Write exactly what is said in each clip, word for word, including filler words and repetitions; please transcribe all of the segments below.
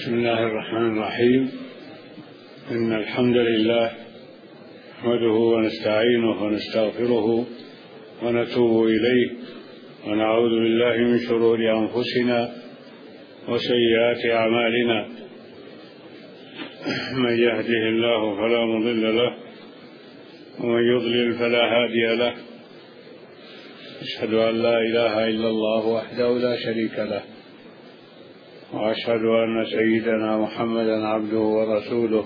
بسم الله الرحمن الرحيم. إن الحمد لله نحمده ونستعينه ونستغفره ونتوب إليه ونعوذ بالله من شرور أنفسنا وسيئات أعمالنا. من يهده الله فلا مضل له ومن يضلل فلا هادي له. أشهد أن لا إله إلا الله وحده لا شريك له، وأشهد أن سيدنا محمدا عبده ورسوله،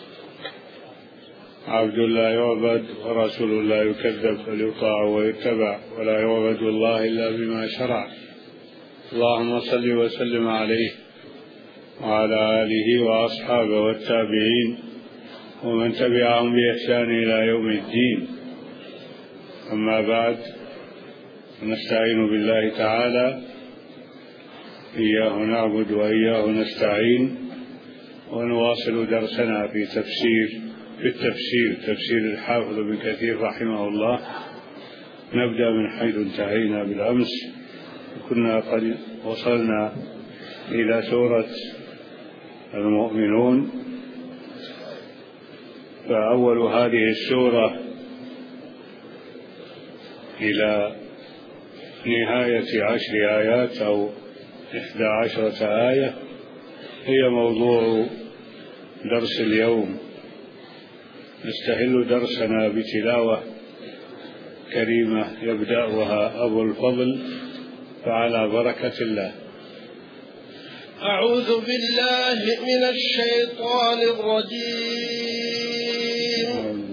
عبد لا يعبد ورسول لا يكذب، فليطاع ويتبع، ولا يعبد الله إلا بما شرع. اللهم صل وسلم عليه وعلى آله وأصحابه والتابعين ومن تبعهم بإحسان إلى يوم الدين. أما بعد، نستعين بالله تعالى، إياه نعبد وإياه نستعين، ونواصل درسنا في تفسير في التفسير تفسير الحافظ ابن كثير رحمه الله. نبدأ من حيث انتهينا بالأمس، كنا قد وصلنا إلى سورة المؤمنون. فأول هذه السورة إلى نهاية عشر آيات أو إحدى عشرة آية هي موضوع درس اليوم. نستهل درسنا بتلاوة كريمة يبدأها أبو الفضل، فعلى بركة الله. أعوذ بالله من الشيطان الرجيم.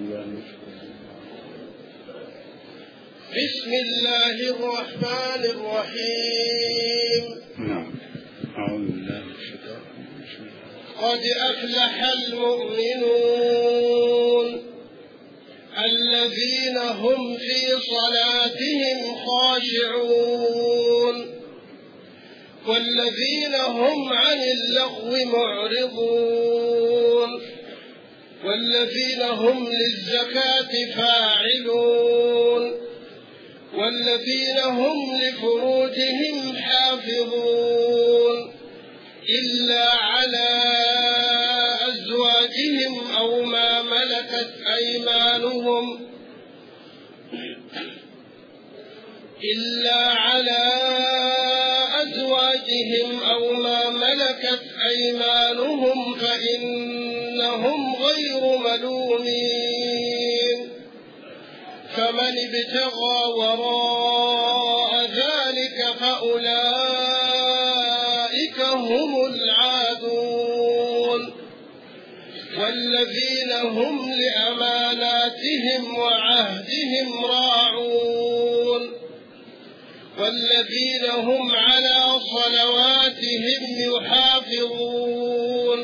بسم الله الرحمن الرحيم. نعم. أعوذ بالله من الشيطان. قد أفلح المؤمنون الذين هم في صلاتهم خاشعون والذين هم عن اللغو معرضون والذين هم للزكاة فاعلون والذين هم لفروجهم حافظون إلا على أزواجهم أو ما ملكت أيمانهم إلا على أزواجهم أو ما ملكت أيمانهم فإنهم غير ملومين. فمن ابتغى وراء ذلك فأولئك هم العادون. والذين هم لأماناتهم وعهدهم راعون والذين هم على صلواتهم يحافظون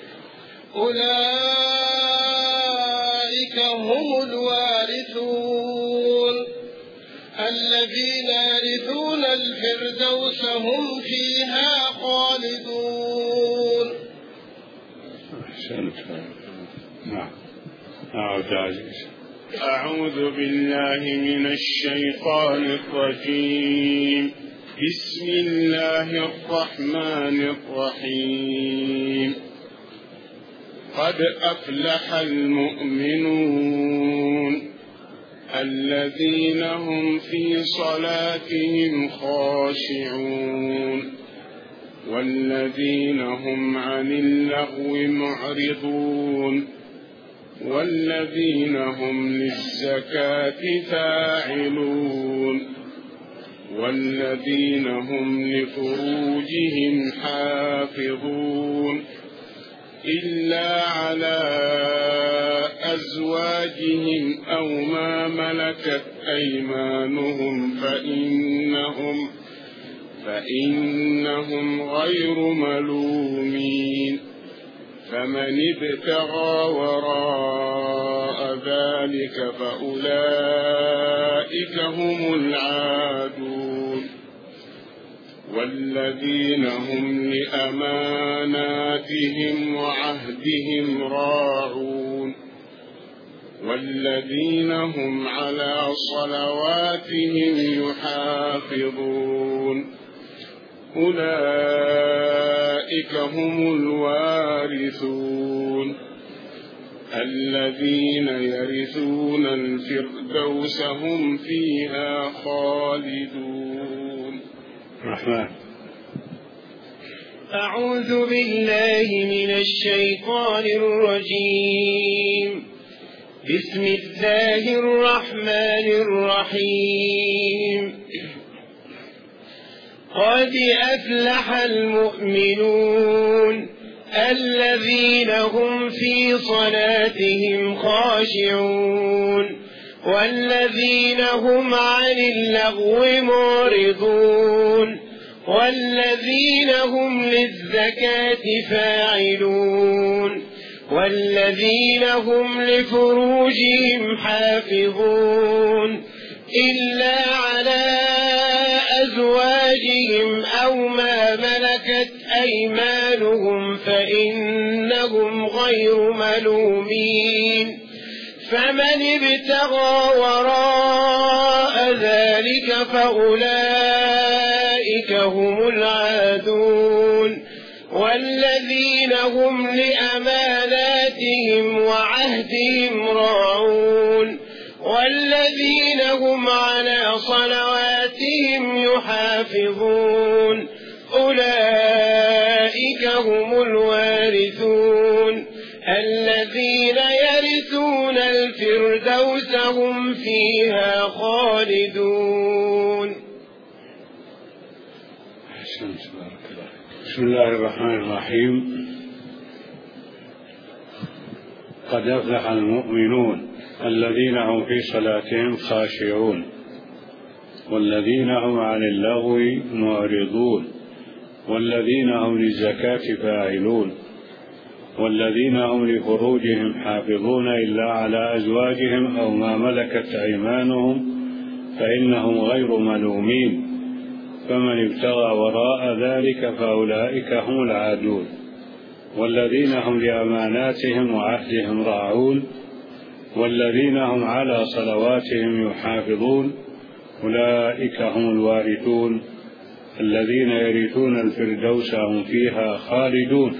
أولئك هم الوارثون الذين يرثون الفردوس هم فيها خالدون. نعم. أعوذ بالله من الشيطان الرجيم. بسم الله الرحمن الرحيم. قد أفلح المؤمنون الذين هم في صلاتهم خاشعون والذين هم عن اللغو معرضون والذين هم للزكاة فاعلون والذين هم لفروجهم حافظون إلا على أزواجهم أو ما ملكت أيمانهم فإنهم فإنهم غير ملومين. فمن ابتغى وراء ذلك فأولئك هم العادون. والذين هم لأماناتهم وعهدهم راعون والذين هم على صلواتهم يحافظون أولئك أولئك هم الوارثون الذين يرثون الفردوس هم فيها خالدون. الرحمن. أعوذ بالله من الشيطان الرجيم. بسم الله الرحمن الرحيم. قد أفلح المؤمنون الذين هم في صلاتهم خاشعون والذين هم عن اللغو معرضون والذين هم للزكاة فاعلون والذين هم لفروجهم حافظون إلا على أزواجهم أو ما ملكت أيمانهم فإنهم غير ملومين فمن ابتغى وراء ذلك فأولئك هم العادون والذين هم لأماناتهم وعهدهم راعون والذين هم على صلواتهم يحافظون أولئك هم الوارثون الذين يرثون الفردوس هم فيها خالدون. بسم الله الرحمن الرحيم. قد أفلح المؤمنون الذين هم في صلاتهم خاشعون والذين هم عن اللغو معرضون والذين هم للزكاة فاعلون والذين هم لفروجهم حافظون إلا على أزواجهم أو ما ملكت أيمانهم فإنهم غير ملومين فمن ابتغى وراء ذلك فأولئك هم العادون والذين هم لأماناتهم وعهدهم راعون والذين هم على صلواتهم يحافظون أولئك هم الوارثون الذين يرثون الفردوس هم فيها خالدون.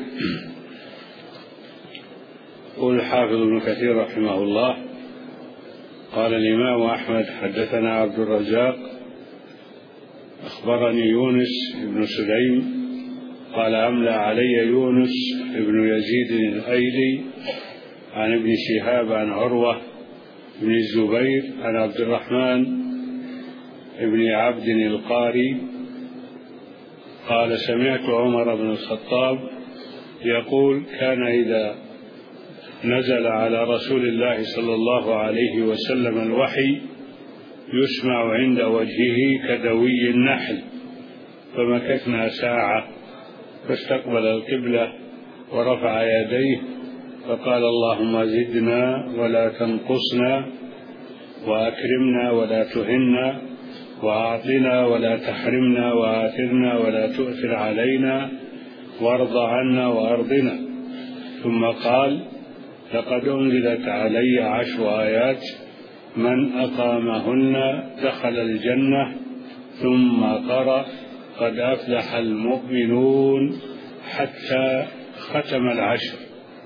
يقول الحافظ ابن كثير رحمه الله قال الإمام أحمد حدثنا عبد الرزاق أخبرني يونس بن سليم قال أملى علي يونس بن يزيد الأيلي عن ابن شهاب عن عروة بن الزبير عن عبد الرحمن بن عبد القاري قال سمعت عمر بن الخطاب يقول كان إذا نزل على رسول الله صلى الله عليه وسلم الوحي يسمع عند وجهه كدوي النحل فمكثنا ساعة فاستقبل القبلة ورفع يديه فقال اللهم زدنا ولا تنقصنا وأكرمنا ولا تهنا وأعطنا ولا تحرمنا وآثرنا ولا تؤثر علينا وارض عنا وأرضنا. ثم قال لقد أنزلت علي عشر آيات من أقامهن دخل الجنة ثم قرأ قد أفلح المؤمنون حتى ختم العشر.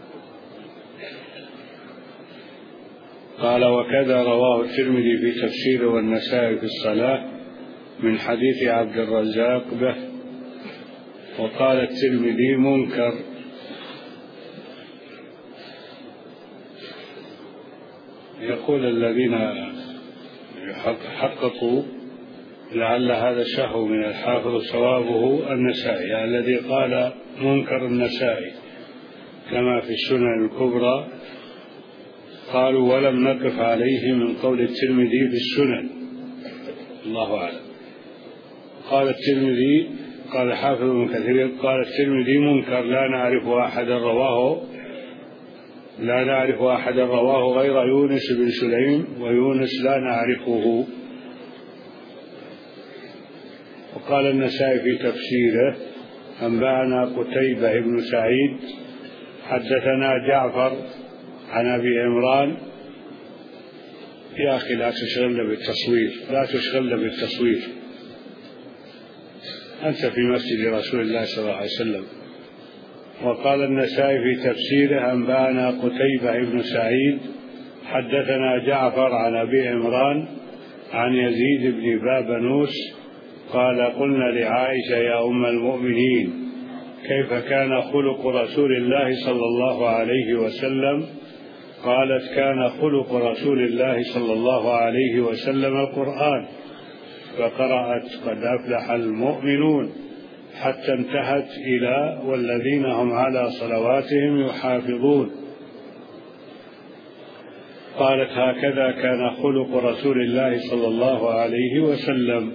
قال وكذا رواه الترمذي في تفسيره والنسائي في الصلاة من حديث عبد الرزاق به. وقال الترمذي منكر. يقول الذين حققوا لعل هذا الشهو من الحافظ صوابه النسائي الذي قال منكر النسائي كما في السنن الكبرى. قالوا ولم نقف عليه من قول الترمذي في السنن الله أعلم. قال الترمذي قال حافظ ابن كثير قال الترمذي منكر لا نعرف أحدا رواه لا نعرف أحدا رواه غير يونس بن سليم ويونس لا نعرفه. وقال النسائي في تفسيره أنبأنا قتيبة بن سعيد حدثنا جعفر عن أبي عمران. يا أخي لا تشغلنا بالتصوير لا تشغلنا بالتصوير أنت في مسجد رسول الله صلى الله عليه وسلم وقال النسائي في تفسيره: أنبأنا قتيبة بن سعيد حدثنا جعفر عن أبي عمران عن يزيد بن بابنوس قال: قلنا لعائشة يا أم المؤمنين كيف كان خلق رسول الله صلى الله عليه وسلم؟ قالت: كان خلق رسول الله صلى الله عليه وسلم القرآن، فقرأت: قد أفلح المؤمنون حتى انتهت إلى: والذين هم على صلواتهم يحافظون. قالت: هكذا كان خلق رسول الله صلى الله عليه وسلم.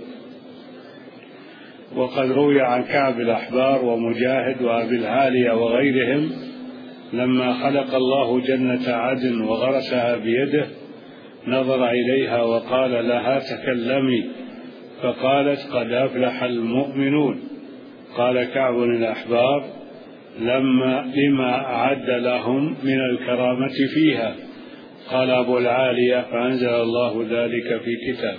وقد روي عن كعب الأحبار ومجاهد وأبي العالية وغيرهم لما خلق الله جنة عدن وغرسها بيده نظر إليها وقال لها: تكلمي، فقالت: قد أفلح المؤمنون. قال كعب الأحبار: لما لما أعد لهم من الكرامة فيها. قال أبو العالية: فأنزل الله ذلك في كتابه.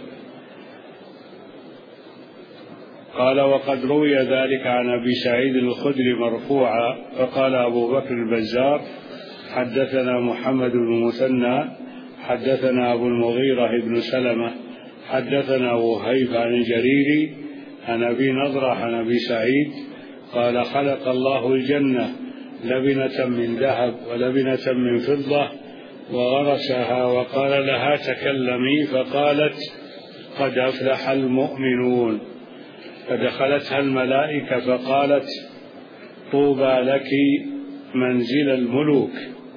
قال: وقد روي ذلك عن أبي سعيد الخدري مرفوعا. فقال أبو بكر البزار: حدثنا محمد بن مثنى حدثنا أبو المغيرة بن سلمة حدثنا وهيب عن الجريري عن أبي نضرة عن أبي سعيد قال: خلق الله الجنة لبنة من ذهب ولبنة من فضة وغرسها وقال لها: تكلمي، فقالت: قد أفلح المؤمنون. فدخلتها الملائكة فقالت: طوبى لك منزل الملوك.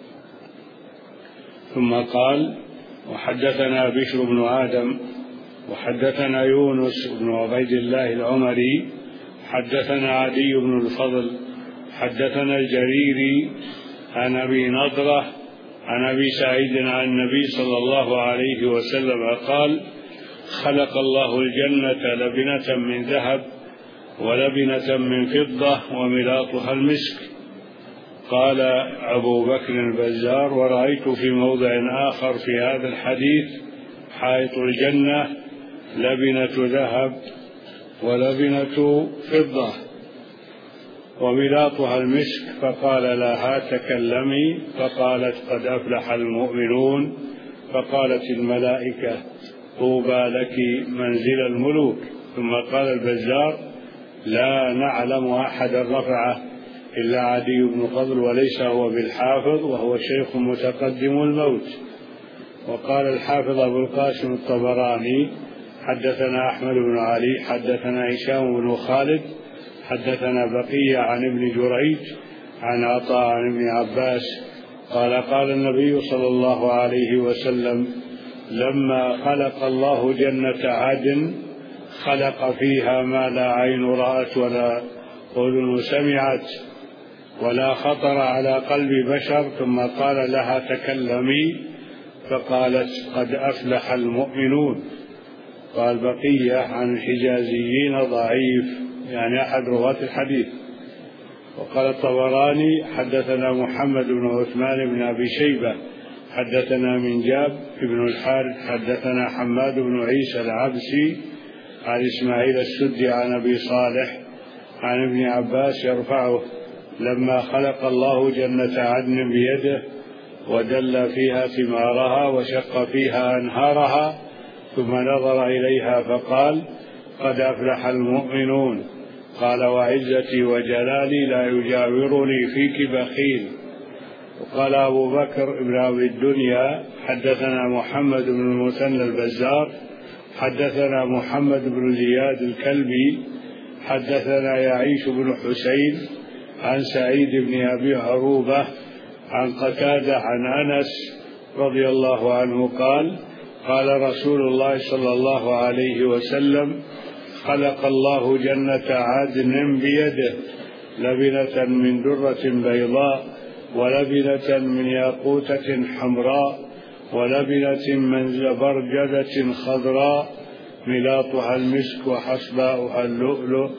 ثم قال: وحدثنا بشر بن آدم وحدثنا يونس بن عبيد الله العمري حدثنا عدي بن الفضل حدثنا الجريري عن أبي نضرة عن أبي سعيد عن النبي صلى الله عليه وسلم قال: خلق الله الجنة لبنة من ذهب ولبنة من فضة وملاطها المسك. قال أبو بكر البزار: ورأيت في موضع آخر في هذا الحديث: حائط الجنة لبنة ذهب ولبنة فضة وملاطها المسك. فقال لها: تكلمي، فقالت: قد أفلح المؤمنون. فقالت الملائكة: طوبى لك منزل الملوك. ثم قال البزار: لا نعلم أحدا رفعه إلا عدي بن فضل وليس هو بالحافظ وهو شيخ متقدم الموت. وقال الحافظ أبو القاسم الطبراني: حدثنا أحمد بن علي حدثنا هشام بن خالد حدثنا بقية عن ابن جريج عن عطاء عن ابن عباس قال: قال النبي صلى الله عليه وسلم: لما خلق الله جنة عدن خلق فيها ما لا عين رأت ولا أذن سمعت ولا خطر على قلب بشر. ثم قال لها: تكلمي، فقالت: قد أفلح المؤمنون. قال بقية عن الحجازيين ضعيف، يعني أحد رواة الحديث. وقال الطبراني: حدثنا محمد بن عثمان بن أبي شيبة حدثنا من جاب بن الحارث حدثنا حماد بن عيسى العبسي عن إسماعيل السدي عن أبي صالح عن ابن عباس يرفعه: لما خلق الله جنة عدن بيده ودل فيها ثمارها وشق فيها أنهارها ثم نظر إليها فقال: قد أفلح المؤمنون. قال: وعزتي وجلالي لا يجاورني فيك بخيل. وقال أبو بكر بن أبي الدنيا: حدثنا محمد بن المثنى البزار حدثنا محمد بن زياد الكلبي حدثنا يعيش بن حسين عن سعيد بن أبي عروبة عن قتادة عن أنس رضي الله عنه قال: قال رسول الله صلى الله عليه وسلم: خلق الله جنة عدن بيده لبنة من درة بيضاء ولبنة من ياقوتة حمراء ولبنة من زبرجدة خضراء ملاطها المسك وحصباؤها اللؤلؤ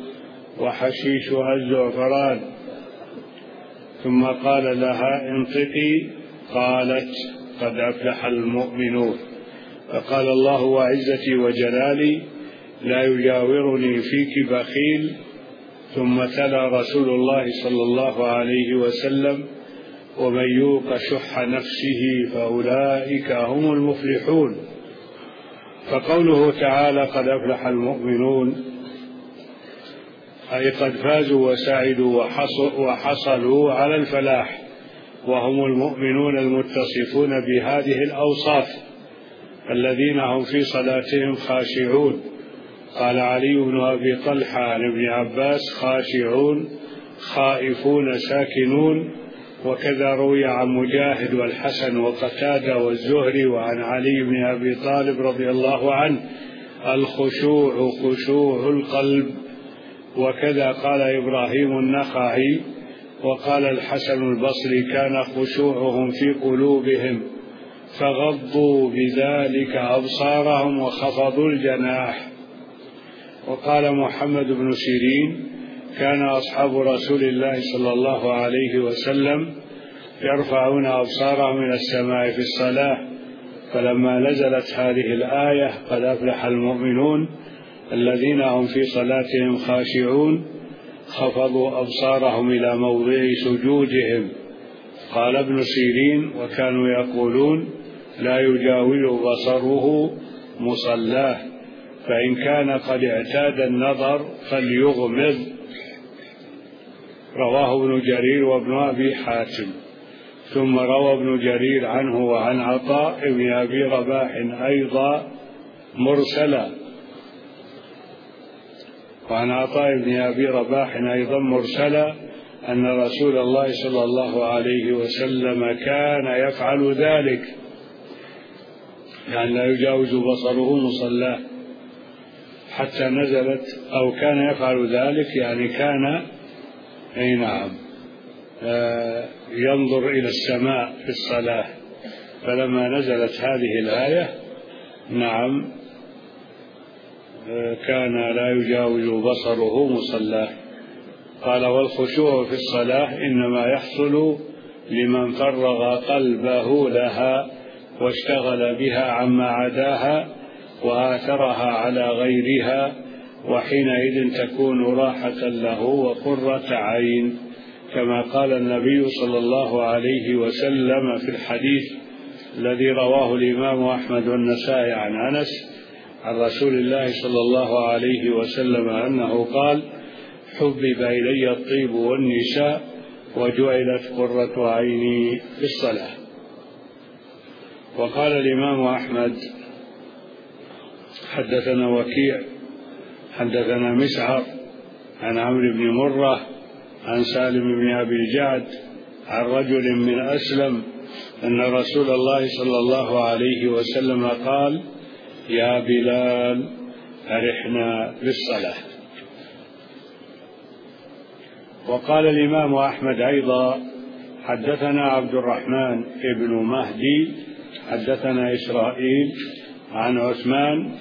وحشيشها الزعفران. ثم قال لها: انطقي. قالت: قد أفلح المؤمنون. فقال الله: وعزتي وجلالي لا يجاورني فيك بخيل. ثم تلا رسول الله صلى الله عليه وسلم: ومن يوق شح نفسه فأولئك هم المفلحون. فقوله تعالى: قد أفلح المؤمنون، أي قد فازوا وسعدوا وحصلوا على الفلاح، وهم المؤمنون المتصفون بهذه الأوصاف الذين هم في صلاتهم خاشعون. قال علي بن أبي طلحة عن ابن عباس: خاشعون خائفون ساكنون. وكذا روي عن مجاهد والحسن وقتادة والزهري وعن علي بن أبي طالب رضي الله عنه: الخشوع خشوع القلب. وكذا قال إبراهيم النخعي. وقال الحسن البصري: كان خشوعهم في قلوبهم فغضوا بذلك أبصارهم وخفضوا الجناح. وقال محمد بن سيرين: كان أصحاب رسول الله صلى الله عليه وسلم يرفعون أبصارهم إلى السماء في الصلاة، فلما نزلت هذه الآية: قد أفلح المؤمنون الذين هم في صلاتهم خاشعون، خفضوا أبصارهم إلى موضع سجودهم. قال ابن سيرين: وكانوا يقولون: لا يجاوز بصره مصلاه، فإن كان قد اعتاد النظر فليغمض. رواه ابن جرير وابن أبي حاتم. ثم روى ابن جرير عنه وعن عطاء بن أبي رباح أيضا مرسلا وعن عطاء بن أبي رباح أيضا مرسلا أن رسول الله صلى الله عليه وسلم كان يفعل ذلك، يعني لا يجاوز بصره مصلاه، حتى نزلت أو كان يفعل ذلك يعني كان أي نعم ينظر إلى السماء في الصلاة. فلما نزلت هذه الآية نعم كان لا يجاوز بصره مصلاه. قال: والخشوع في الصلاة إنما يحصل لمن فرغ قلبه لها واشتغل بها عما عداها وآثرها على غيرها، وحينئذ تكون راحة له وقرة عين، كما قال النبي صلى الله عليه وسلم في الحديث الذي رواه الإمام أحمد والنسائي عن أنس عن رسول الله صلى الله عليه وسلم أنه قال: حبب إلي الطيب والنساء وجعلت قرة عيني في الصلاة. وقال الإمام أحمد: حدثنا وكيع حدثنا مسعر عن عمرو بن مرة عن سالم بن أبي الجعد عن رجل من أسلم أن رسول الله صلى الله عليه وسلم قال: يا بلال أرحنا بالصلاة. وقال الإمام أحمد أيضا: حدثنا عبد الرحمن بن مهدي حدثنا إسرائيل عن عثمان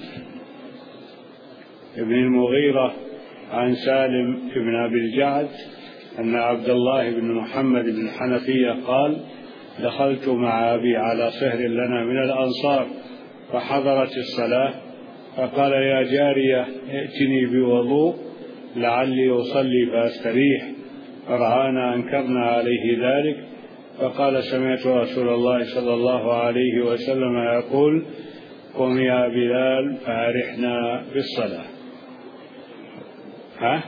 بن المغيرة عن سالم بن أبي الجعد أن عبد الله بن محمد بن الحنفية قال: دخلت مع أبي على صهر لنا من الأنصار فحضرت الصلاة، فقال: يا جارية ائتني بوضوء لعلي أصلي فأستريح، فرآنا أنكرنا عليه ذلك، فقال: سمعت رسول الله صلى الله عليه وسلم يقول: قم يا بلال فأرحنا بالصلاة. ها؟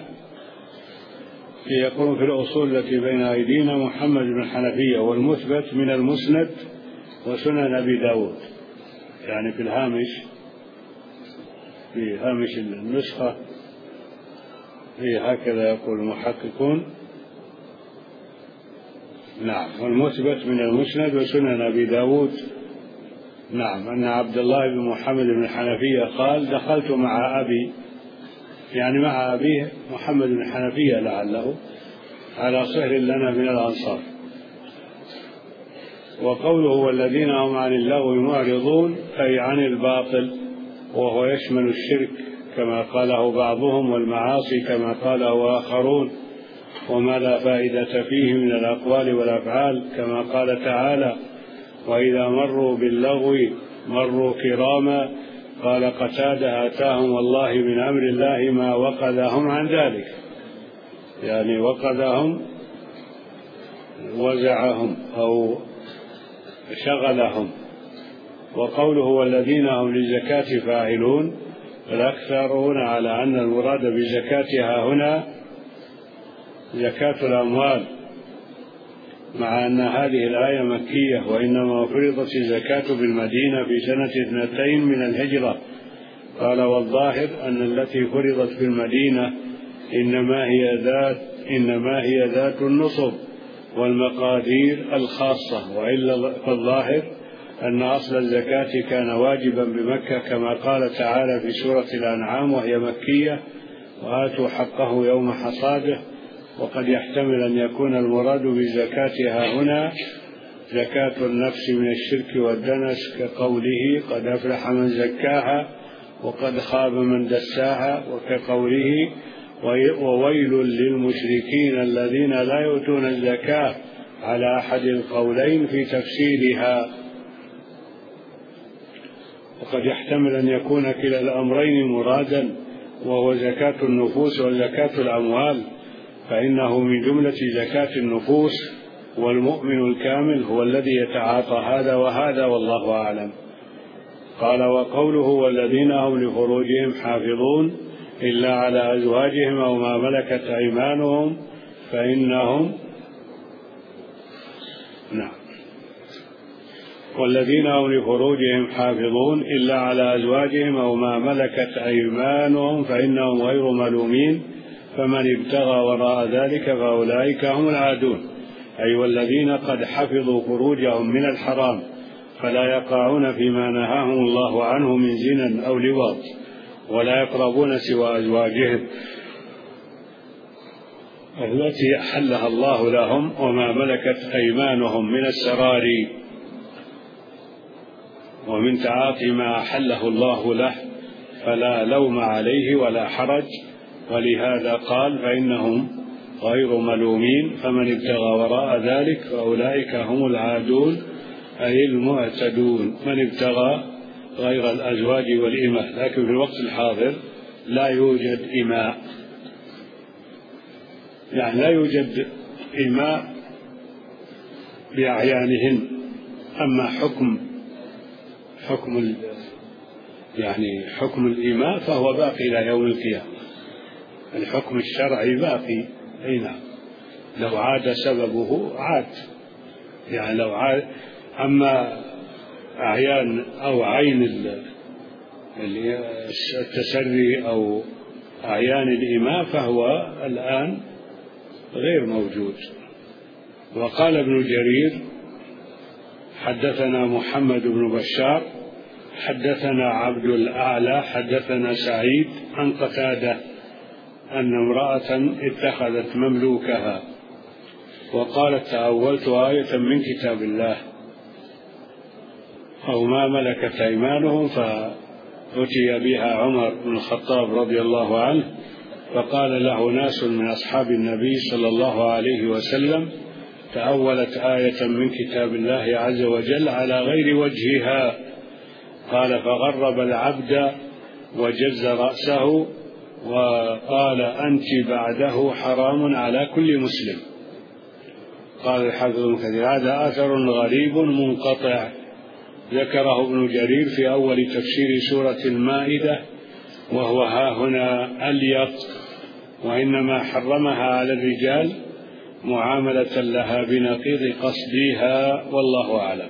يقول في الأصول التي بين أيدينا محمد بن الحنفية، والمثبت من المسند وسنن أبي داود، يعني في الهامش في هامش النسخة في هكذا يقول المحققون. نعم، والمثبت من المسند وسنن أبي داود. نعم، أن عبد الله بن محمد بن الحنفية قال: دخلت مع أبي، يعني مع أبيه محمد بن الحنفية لعله، على صهر لنا من الأنصار. وقوله: والذين هم عن اللغو معرضون، أي عن الباطل، وهو يشمل الشرك كما قاله بعضهم، والمعاصي كما قاله آخرون، وما لا فائدة فيه من الأقوال والأفعال، كما قال تعالى: وإذا مروا باللغو مروا كراما. قال قتادة: آتاهم والله من أمر الله ما وقذهم عن ذلك. يعني وقذهم وزعهم أو شغلهم. وقوله والذين هم للزكاة فاعلون، فالأكثرون على أن المراد بزكاتها هنا زكاة الأموال، مع أن هذه الآية مكية، وإنما فرضت الزكاة بالمدينة في سنة اثنتين من الهجرة. قال والظاهر أن التي فرضت في المدينة إنما هي ذات إنما هي ذات النصب والمقادير الخاصة، وإلا فالظاهر أن أصل الزكاة كان واجبا بمكة، كما قال تعالى في سورة الأنعام وهي مكية: وآتوا حقه يوم حصاده. وقد يحتمل أن يكون المراد بزكاتها هنا زكاة النفس من الشرك والدنس، كقوله قد أفلح من زكاها وقد خاب من دساها، وكقوله وويل للمشركين الذين لا يؤتون الزكاة، على أحد القولين في تفسيرها. وقد يحتمل أن يكون كلا الأمرين مرادا، وهو زكاة النفوس وزكاة الأموال، فإنه من جملة زكاة النفوس، والمؤمن الكامل هو الذي يتعاطى هذا وهذا، والله أعلم. قال وقوله والذين هم لفروجهم حافظون إلا على أزواجهم أو ما ملكت أيمانهم فإنهم نعم والذين هم لفروجهم حافظون إلا على أزواجهم أو ما ملكت أيمانهم فإنهم غير ملومين، فمن ابتغى وراء ذلك فأولئك هم العادون، أي والذين قد حفظوا فروجهم من الحرام فلا يقعون فيما نهاهم الله عنه من زنا أو لواط، ولا يقربون سوى أزواجهم التي أحلها الله لهم وما ملكت أيمانهم من السراري، ومن تعاطي ما أحله الله له فلا لوم عليه ولا حرج. ولهذا قال فإنهم غير ملومين، فمن ابتغى وراء ذلك فأولئك هم العادون، أي المعتدون، من ابتغى غير الأزواج والإماء. لكن في الوقت الحاضر لا يوجد إماء، يعني لا يوجد إماء بأعيانهن. أما حكم حكم يعني حكم الإماء فهو باقي إلى يوم القيامة، الحكم الشرعي باقي. أي نعم، لو عاد سببه عاد، يعني لو عاد. أما أعيان أو عين التسري أو أعيان الإماء فهو الآن غير موجود. وقال ابن جرير حدثنا محمد بن بشار حدثنا عبد الأعلى حدثنا سعيد عن قتادة أن امرأة اتخذت مملوكها وقالت تأولت آية من كتاب الله أو ما ملكت أيمانهم، فأتي بها عمر بن الخطاب رضي الله عنه فقال له ناس من أصحاب النبي صلى الله عليه وسلم تأولت آية من كتاب الله عز وجل على غير وجهها. قال فغرب العبد وجز رأسه وقال أنت بعده حرام على كل مسلم. قال الحافظ ابن كثير هذا أثر غريب منقطع ذكره ابن جرير في أول تفسير سورة المائدة، وهو ها هنا أليق، وإنما حرمها على الرجال معاملة لها بنقيض قصدها، والله أعلم.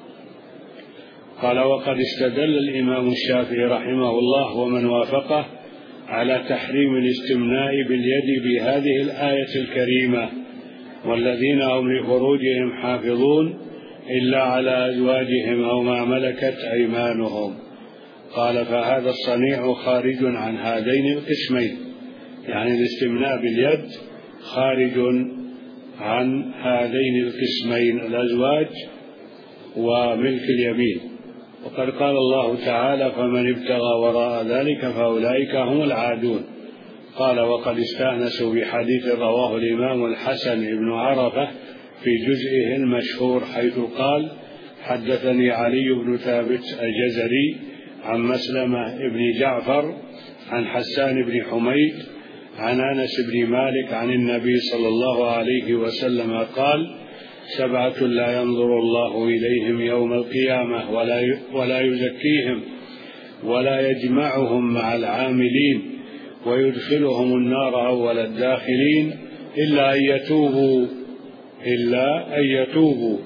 قال وقد استدل الإمام الشافعي رحمه الله ومن وافقه على تحريم الاستمناء باليد بهذه الآية الكريمة والذين هم لفروجهم حافظون إلا على أزواجهم أو ما ملكت أيمانهم. قال فهذا الصنيع خارج عن هذين القسمين، يعني الاستمناء باليد خارج عن هذين القسمين الأزواج وملك اليمين. وقد قال الله تعالى فمن ابتغى وراء ذلك فأولئك هم العادون. قال وقد استأنسوا بحديث رواه الإمام الحسن بن عرفة في جزئه المشهور حيث قال حدثني علي بن ثابت الجزري عن مسلمة بن جعفر عن حسان بن حميد عن أنس بن مالك عن النبي صلى الله عليه وسلم قال: سبعة لا ينظر الله إليهم يوم القيامة ولا ولا يزكيهم ولا يجمعهم مع العاملين ويدخلهم النار أول الداخلين إلا أن يتوبوا إلا أن يتوبوا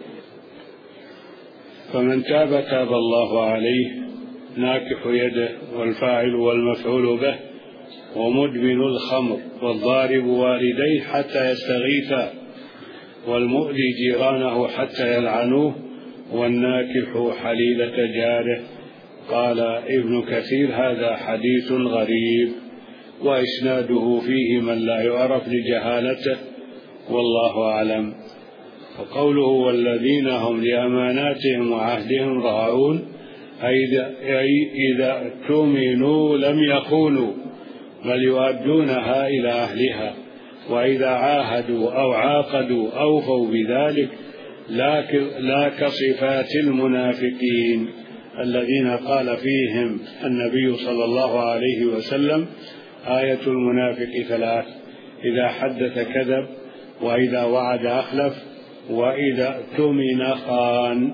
فمن تاب تاب الله عليه، ناكح يده والفاعل والمفعول به، ومدمن الخمر والضارب والديه حتى يستغيثا، والمؤذي جيرانه حتى يلعنوه، والناكح حليلة جاره. قال ابن كثير: هذا حديث غريب وإسناده فيه من لا يعرف لجهالته، والله أعلم. وقوله: والذين هم لأماناتهم وعهدهم راعون، أي إذا اؤتمنوا لم يخونوا بل يؤدونها إلى أهلها، وإذا عاهدوا أو عاقدوا أوفوا بذلك، لا كصفات المنافقين الذين قال فيهم النبي صلى الله عليه وسلم: آية المنافق ثلاث: إذا حدث كذب، وإذا وعد أخلف، وإذا اؤتمن خان.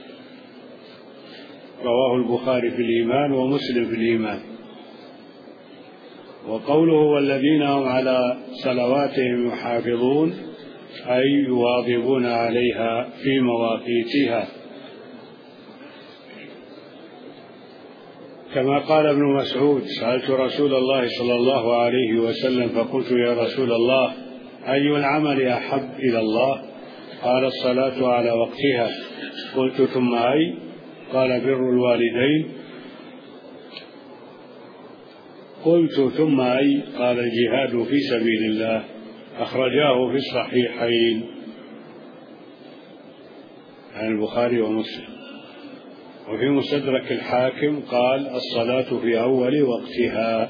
رواه البخاري في الإيمان ومسلم في الإيمان. وقوله: والذين هم على صلواتهم يحافظون، أي يواظبون عليها في مواقيتها، كما قال ابن مسعود: سألت رسول الله صلى الله عليه وسلم فقلت: يا رسول الله، أي العمل أحب إلى الله؟ قال: الصلاة على وقتها. قلت: ثم أي؟ قال: بر الوالدين. قلت: ثم أي؟ قال: الجهاد في سبيل الله. أخرجاه في الصحيحين عن البخاري ومسلم. وفي مستدرك الحاكم قال: الصلاة في أول وقتها.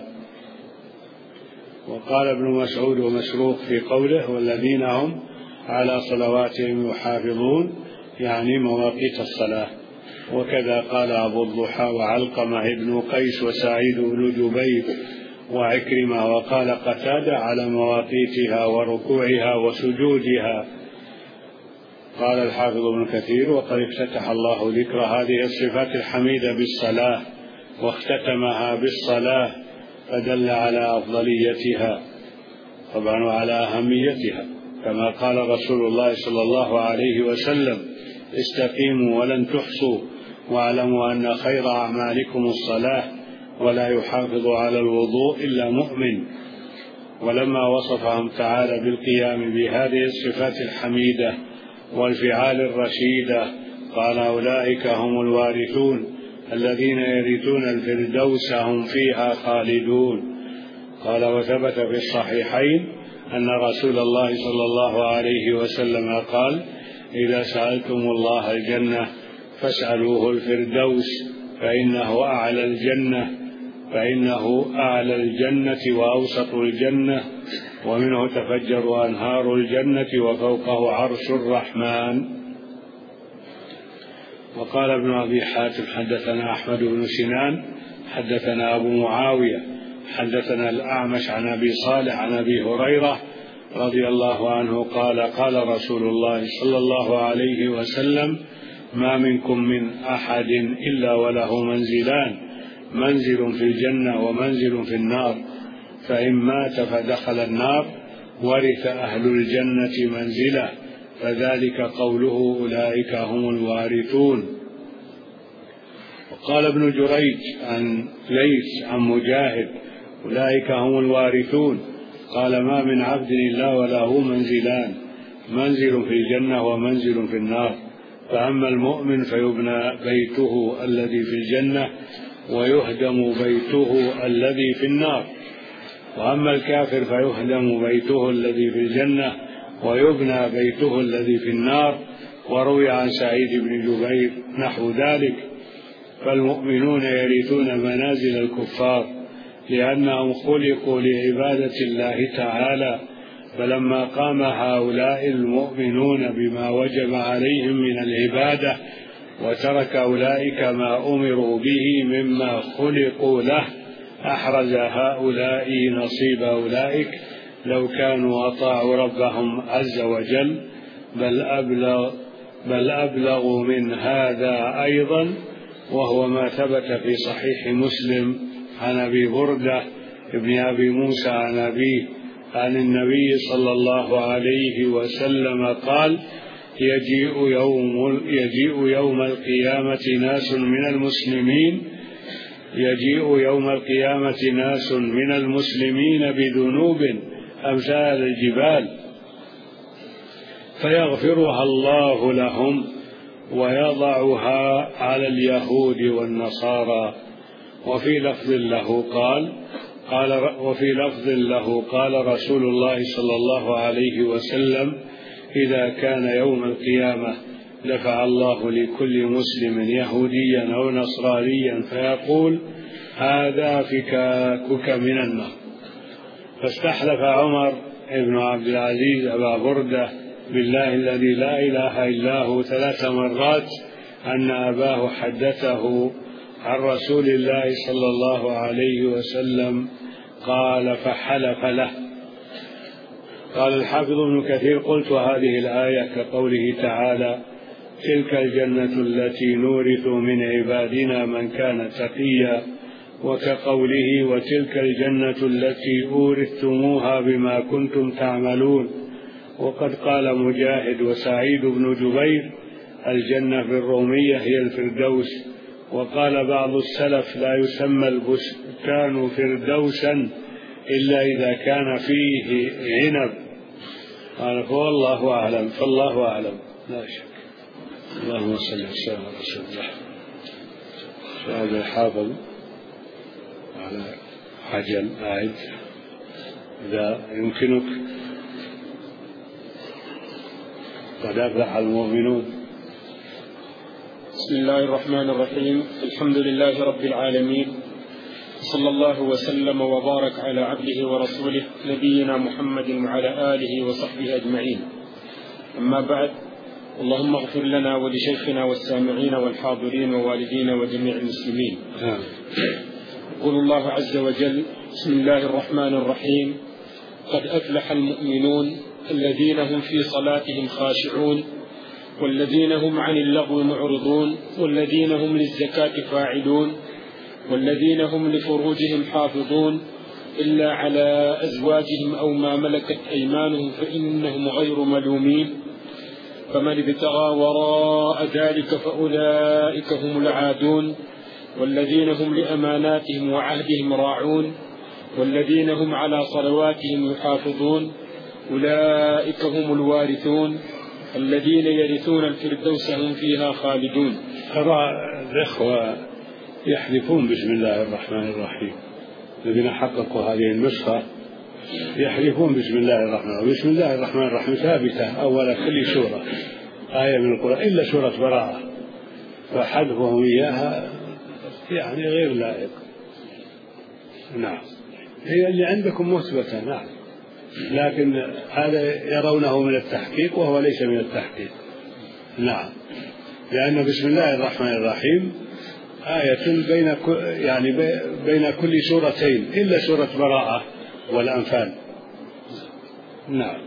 وقال ابن مسعود ومسروق في قوله: والذين هم على صلواتهم يحافظون، يعني مواقيت الصلاة. وكذا قال أبو الضحى وعلقمة بن قيس وسعيد بن جبير وعكرمة. وقال قتادة: على مواقيتها وركوعها وسجودها. قال الحافظ ابن كثير: وقد افتتح الله ذكر هذه الصفات الحميدة بالصلاة، واختتمها بالصلاة، فدل على أفضليتها طبعا وعلى أهميتها، كما قال رسول الله صلى الله عليه وسلم: استقيموا ولن تحصوا، واعلموا أن خير أعمالكم الصلاة، ولا يحافظ على الوضوء إلا مؤمن. ولما وصفهم تعالى بالقيام بهذه الصفات الحميدة والفعال الرشيدة قال: أولئك هم الوارثون الذين يرثون الفردوس هم فيها خالدون. قال: وثبت في الصحيحين أن رسول الله صلى الله عليه وسلم قال: إذا سألتم الله الجنة فاسألوه الفردوس، فإنه أعلى الجنة فإنه أعلى الجنة وأوسط الجنة، ومنه تفجر أنهار الجنة، وفوقه عرش الرحمن. وقال ابن أبي حاتم: حدثنا أحمد بن سنان حدثنا أبو معاوية حدثنا الأعمش عن أبي صالح عن أبي هريرة رضي الله عنه قال: قال رسول الله صلى الله عليه وسلم: ما منكم من أحد إلا وله منزلان، منزل في الجنة ومنزل في النار، فإن مات فدخل النار ورث أهل الجنة منزله، فذلك قوله: أولئك هم الوارثون. وقال ابن جريج عن ليث عن مجاهد: أولئك هم الوارثون. قال: ما من عبد إلا وله منزلان، منزل في الجنة ومنزل في النار، فأما المؤمن فيبنى بيته الذي في الجنة ويهدم بيته الذي في النار، وأما الكافر فيهدم بيته الذي في الجنة ويبنى بيته الذي في النار. وروي عن سعيد بن جبير نحو ذلك. فالمؤمنون يرثون منازل الكفار لأنهم خلقوا لعبادة الله تعالى، فلما قام هؤلاء المؤمنون بما وجب عليهم من العبادة وترك أولئك ما أمروا به مما خلقوا له، أحرز هؤلاء نصيب أولئك لو كانوا أطاعوا ربهم عز وجل، بل أبلغ, بل أبلغوا من هذا أيضا، وهو ما ثبت في صحيح مسلم عن أبي بردة ابن أبي موسى عن أبيه عن النبي صلى الله عليه وسلم قال: يجيء يوم, يجيء يوم القيامة ناس من المسلمين يجيء يوم القيامة ناس من المسلمين بذنوب أمثال الجبال فيغفرها الله لهم ويضعها على اليهود والنصارى. وفي لفظ له قال قال وفي لفظ له قال رسول الله صلى الله عليه وسلم: إذا كان يوم القيامة دفع الله لكل مسلم يهوديا أو نصرانيا فيقول: هذا فكاكك من النار. فاستحلف عمر بن عبد العزيز أبا بردة بالله الذي لا إله إلا هو ثلاث مرات أن أباه حدثه عن رسول الله صلى الله عليه وسلم قال فحلف له. قال الحافظ ابن كثير: قلت هذه الآية كقوله تعالى: تلك الجنة التي نورث من عبادنا من كان تقيا، وكقوله: وتلك الجنة التي أورثتموها بما كنتم تعملون. وقد قال مجاهد وسعيد بن جبير: الجنة بالرومية هي الفردوس. وقال بعض السلف: لا يسمى البستان فردوسا إلا إذا كان فيه عنب. قال: فالله أعلم فالله أعلم لا شك. اللهم صل وسلم على رسول الله. سؤال الحافظ على عجل أعد إذا يمكنك. قد أفلح المؤمنون. بسم الله الرحمن الرحيم. الحمد لله رب العالمين، صلى الله وسلم وبارك على عبده ورسوله نبينا محمد وعلى آله وصحبه أجمعين. أما بعد، اللهم اغفر لنا ولشيخنا والسامعين والحاضرين ووالدينا وجميع المسلمين. يقول الله عز وجل: بسم الله الرحمن الرحيم. قد أفلح المؤمنون الذين هم في صلاتهم خاشعون والذين هم عن اللغو معرضون والذين هم للزكاة فاعلون والذين هم لفروجهم حافظون إلا على أزواجهم أو ما ملكت أيمانهم فإنهم غير ملومين، فمن ابتغى وراء ذلك فأولئك هم العادون، والذين هم لأماناتهم وعهدهم راعون والذين هم على صلواتهم يحافظون أولئك هم الوارثون الذين يرثون الفردوس هم فيها خالدون. ترى الإخوة يحلفون بسم الله الرحمن الرحيم، الذين حققوا هذه النسخة يحلفون بسم الله الرحمن الرحيم. بسم الله الرحمن الرحيم ثابتة أول كل سورة آية من القرآن إلا سورة براءة، فحذفهم إياها يعني غير لائق. نعم، هي اللي عندكم مثبتة، نعم، لكن هذا يرونه من التحقيق وهو ليس من التحقيق. نعم، لأن بسم الله الرحمن الرحيم آية بين يعني بين كل سورتين إلا سورة براءة والأنفال. نعم.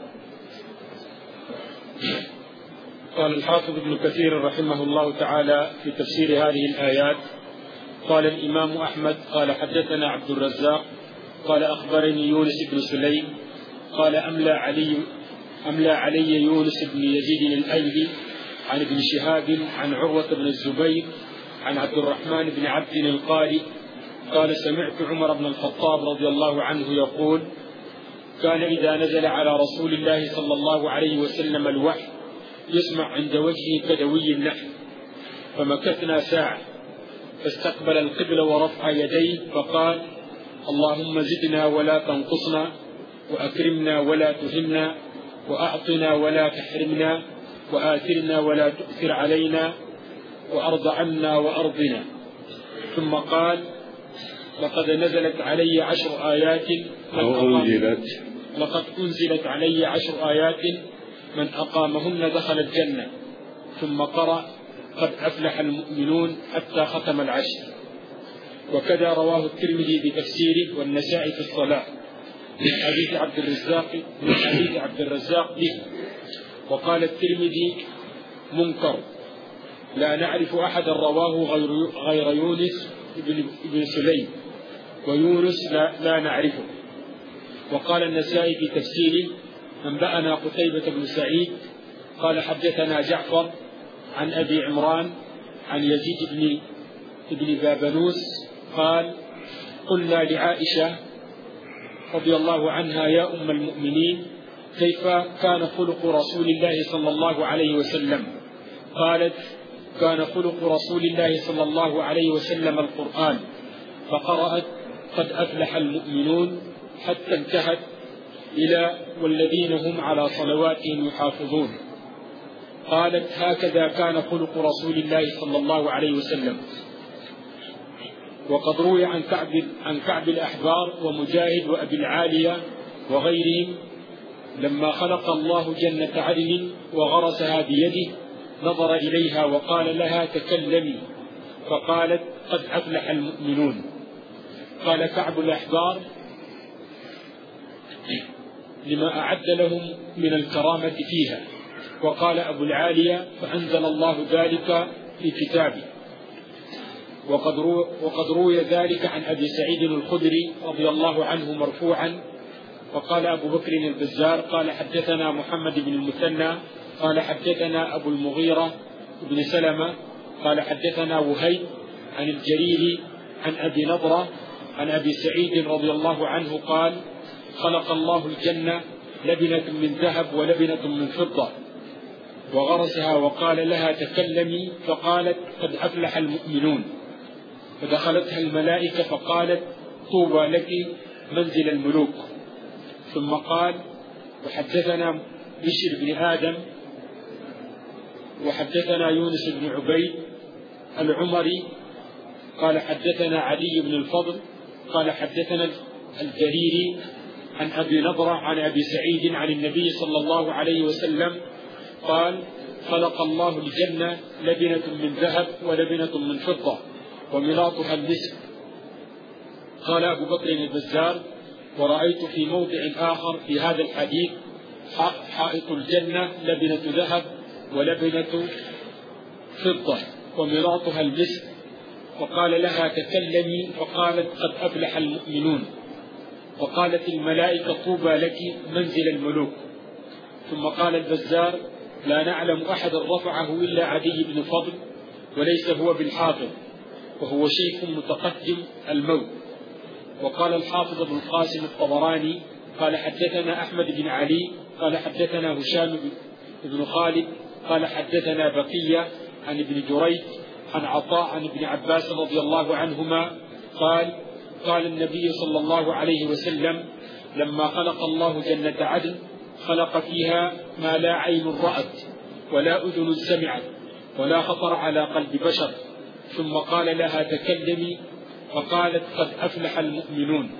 قال الحافظ ابن كثير رحمه الله تعالى في تفسير هذه الآيات: قال الإمام أحمد قال حدثنا عبد الرزاق قال أخبرني يونس بن سليم قال أملى علي أملى علي يونس بن يزيد الأيلي عن ابن شهاب عن عروة بن الزبير عن عبد الرحمن بن عبد القاري قال: سمعت عمر بن الخطاب رضي الله عنه يقول: كان إذا نزل على رسول الله صلى الله عليه وسلم الوحي يسمع عند وجهه كدوي النحل، فمكثنا ساعة فاستقبل القبل ورفع يديه فقال: اللهم زدنا ولا تنقصنا، وأكرمنا ولا تهنا، وأعطنا ولا تحرمنا، وآثرنا ولا تؤثر علينا، وأرض عنا وأرضنا. ثم قال: لقد نزلت علي عشر آيات أنزلت لقد أنزلت علي عشر آيات من أقامهن دخل الجنة. ثم قرأ: قد أفلح المؤمنون حتى ختم العشر. وكذا رواه الترمذي بتفسيره والنسائي في الصلاة من حديث عبد الرزاق من حديث عبد الرزاق به. وقال الترمذي منكر لا نعرف أحدا رواه غير, غير يونس بن سليم، ويونس لا, لا نعرفه. وقال النسائي في تفسيره أنبأنا قتيبة بن سعيد قال حدثنا جعفر عن أبي عمران عن يزيد بن ابن بابنوس قال قلنا لعائشة رضي الله عنها يا أم المؤمنين كيف كان خلق رسول الله صلى الله عليه وسلم؟ قالت كان خلق رسول الله صلى الله عليه وسلم القرآن، فقرأت قد أفلح المؤمنون حتى انتهت إلى والذين هم على صلواتهم يحافظون. قالت هكذا كان خلق رسول الله صلى الله عليه وسلم. وقد روي عن كعب, عن كعب الأحبار ومجاهد وأبي العالية وغيرهم لما خلق الله جنة عدن وغرسها بيده نظر إليها وقال لها تكلمي، فقالت قد أفلح المؤمنون. قال كعب الأحبار لما أعد لهم من الكرامة فيها. وقال أبو العالية فأنزل الله ذلك في كتابه. وقد روي, وقد روي ذلك عن أبي سعيد الخدري رضي الله عنه مرفوعا. وقال أبو بكر البزار قال حدثنا محمد بن المثنى قال حدثنا أبو المغيرة بن سلمة قال حدثنا وهيب عن الجريري عن أبي نضرة عن أبي سعيد رضي الله عنه قال خلق الله الجنة لبنة من ذهب ولبنة من فضة وغرسها وقال لها تكلمي، فقالت قد أفلح المؤمنون. فدخلتها الملائكة فقالت طوبى لك منزل الملوك. ثم قال وحدثنا بشر بن آدم وحدثنا يونس بن عبيد العمري قال حدثنا علي بن الفضل قال حدثنا الجريري عن أبي نضرة عن أبي سعيد عن النبي صلى الله عليه وسلم قال خلق الله الجنة لبنة من ذهب ولبنة من فضة وملاطها المسك. قال أبو بكر البزار ورأيت في موضع آخر في هذا الحديث حائط الجنة لبنة ذهب ولبنة فضة وملاطها المسك. وقال لها تكلمي، فقالت قد أفلح المؤمنون. وقالت الملائكة طوبى لك منزل الملوك. ثم قال البزار لا نعلم أحدا رفعه إلا عدي بن فضل وليس هو بالحافظ وهو شيخ متقدم الموت. وقال الحافظ ابن القاسم الطبراني قال حدثنا أحمد بن علي قال حدثنا هشام بن خالد قال حدثنا بقية عن ابن جريج عن عطاء عن ابن عباس رضي الله عنهما قال قال النبي صلى الله عليه وسلم لما خلق الله جنة عدن خلق فيها ما لا عين رأت ولا أذن سمعت ولا خطر على قلب بشر. ثم قال لها تكلمي، فقالت قد أفلح المؤمنون.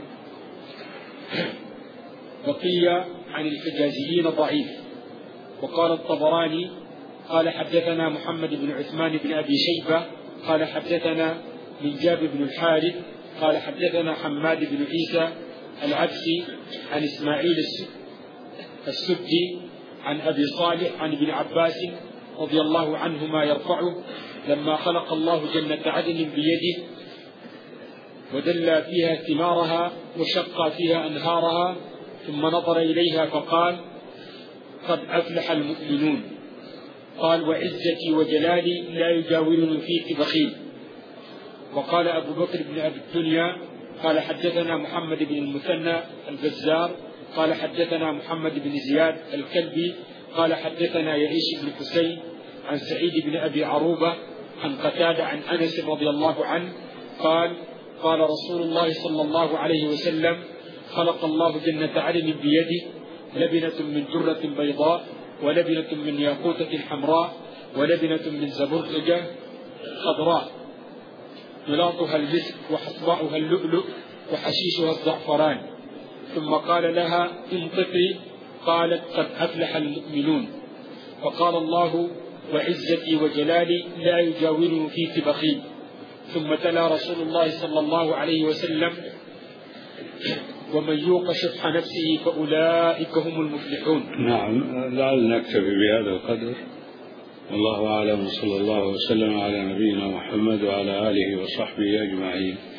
بقية عن الحجازيين ضعيف. وقال الطبراني قال حدثنا محمد بن عثمان بن أبي شيبة قال حدثنا من جاب بن الحارث قال حدثنا حماد بن عيسى العبسي عن إسماعيل السدي عن أبي صالح عن ابن عباس رضي الله عنهما يرفعه لما خلق الله جنة عدن بيده ودل فيها ثمارها وشق فيها أنهارها ثم نظر إليها فقال قد أفلح المؤمنون. قال وعزتي وجلالي لا يجاورني فيك بخيل. وقال أبو بكر بن أبي الدنيا قال حدثنا محمد بن المثنى البزار قال حدثنا محمد بن زياد الكلبي قال حدثنا يعيش بن حسين عن سعيد بن أبي عروبة عن قتادة عن أنس رضي الله عنه قال قال رسول الله صلى الله عليه وسلم خلق الله جنة عدن بيده لبنة من درة بيضاء ولبنة من ياقوتة حمراء ولبنة من زبرجة خضراء ملاطها المسك وحصباؤها اللؤلؤ وحشيشها الزعفران. ثم قال لها انطقي، قالت قد أفلح المؤمنون. فقال الله وعزتي وجلالي لا يجاورني فيك بخيل. ثم تلا رسول الله صلى الله عليه وسلم: ومن يوق شح نفسه فأولئك هم المفلحون. نعم، لعل نكتفي بهذا القدر، والله أعلم، صلى الله وسلم على نبينا محمد وعلى آله وصحبه أجمعين.